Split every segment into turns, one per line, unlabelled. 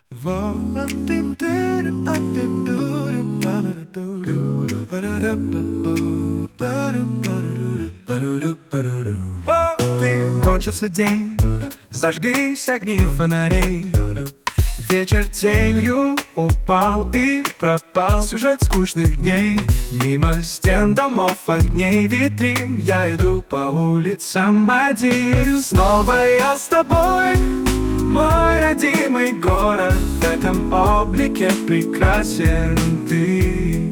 Кончился день, зажглись огни фонарей. Вечер тенью упал и пропал сюжет скучных дней. Мимо стен домов, огней, витрин я иду по улицам один. Снова я с тобой, мой родимый город. В этом облике прекрасен ты.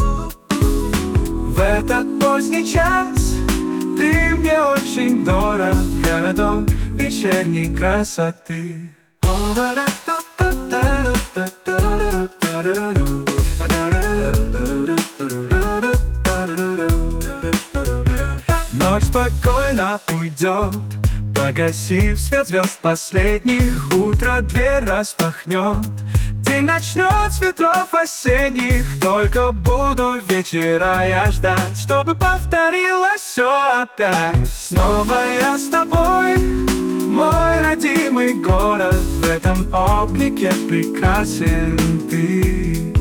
В этот поздний час ты мне очень дорог, городок вечерней красоты. Ночь спокойно уйдет, погасив свет звезд последних. Утро дверь распахнет, день начнет с ветров осенних. Только буду вечера я ждать, чтобы повторилось все опять. Снова я с тобой, мой родимый город. В этом облике прекрасен ты.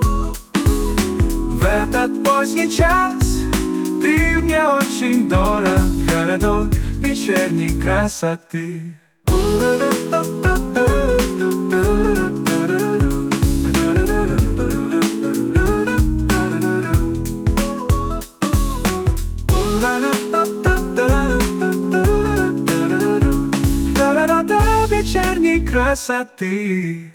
В этот поздний час ты мне очень дорог, городок вечерней красоты. Вечерней красоты.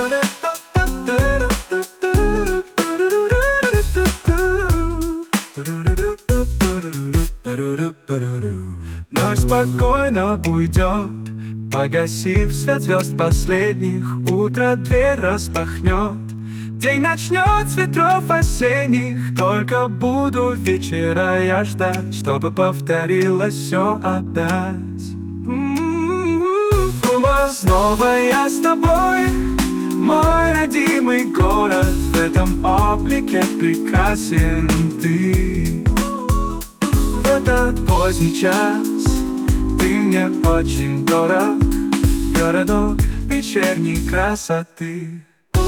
Ночь спокойно уйдет, погасив свет звезд последних. Утро дверь распахнет, день начнет с ветров осенних. Только буду вечера я ждать, чтобы повторилось все опять. Снова я с тобой, мой родимый город. В этом облике прекрасен ты. В этот поздний час ты мне очень дорог, городок вечерней красоты.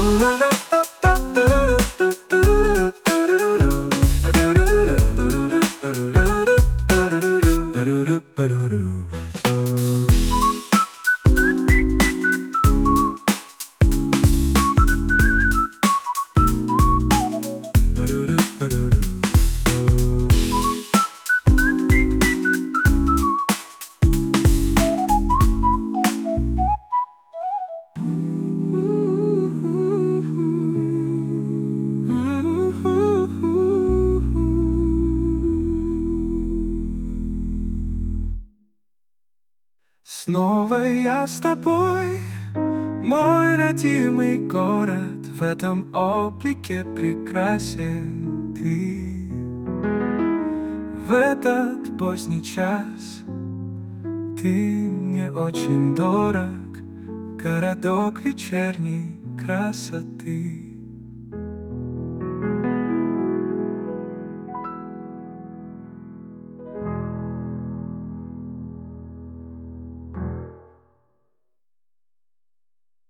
Снова я с тобой, мой родимый город. В этом облике прекрасен ты. В этот поздний час ты мне очень дорог, городок вечерней красоты.